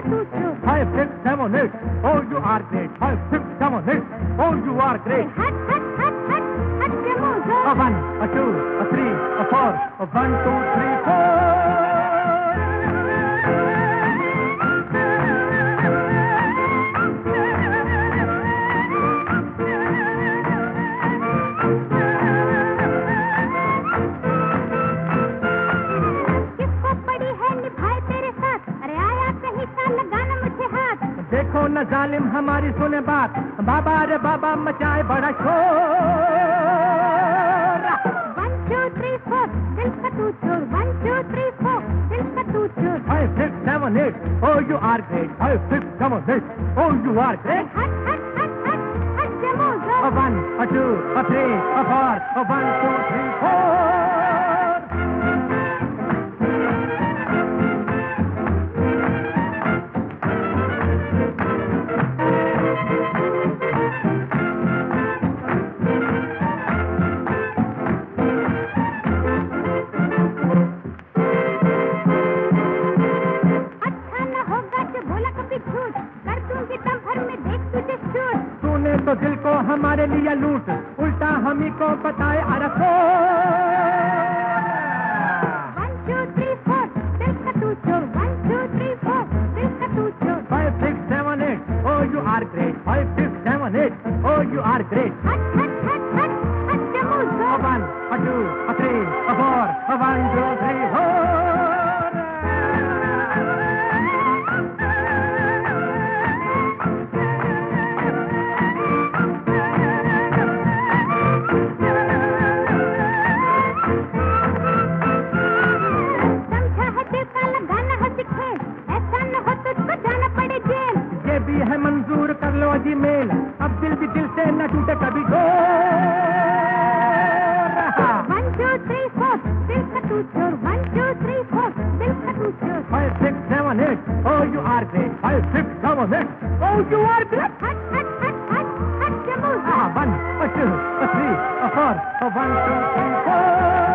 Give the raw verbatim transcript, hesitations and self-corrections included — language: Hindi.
two, two. Five, six, seven, eight. Oh, you are great. Five, six, seven, eight. Oh, you are great. Hut, hut, hut, hut, hut, Jamuzo. A one, a two, a three, a four. A one, two, three, four. देखो न जालिम हमारी सुने बात, बाबा रे बाबा मचाए बड़ा शोर। One two three four, दिल का तू चोर। One two three four, दिल का तू चोर। Five six seven eight, oh you are great. Five six seven eight, oh you are great. Hut hut hut hut hut Jamuzo. A one, a two, a three, a four, a one two three four. तो दिल को हमारे लिए लूट, उल्टा हम ही को बताए अरसो। One two three four, दिल का तू चोर। One two three four, दिल का तू चोर। Five six seven eight, oh you are great. Five six seven eight, oh you are great. Hut hut hut hut hut Jamuzo. A one, a two, a three, a four, a one two three four. है मंजूर कर लो जी मेल, अब दिल भी दिल से न टूटे कभी डोर। One two three four, दिल का तू चोर। One two three four, दिल का तू चोर। Five six seven eight, oh you are great. Five six seven eight, oh you are great. Hut hut hut hut hut Jamuzo. Ah, one, a two, a three, a four, a one two three four.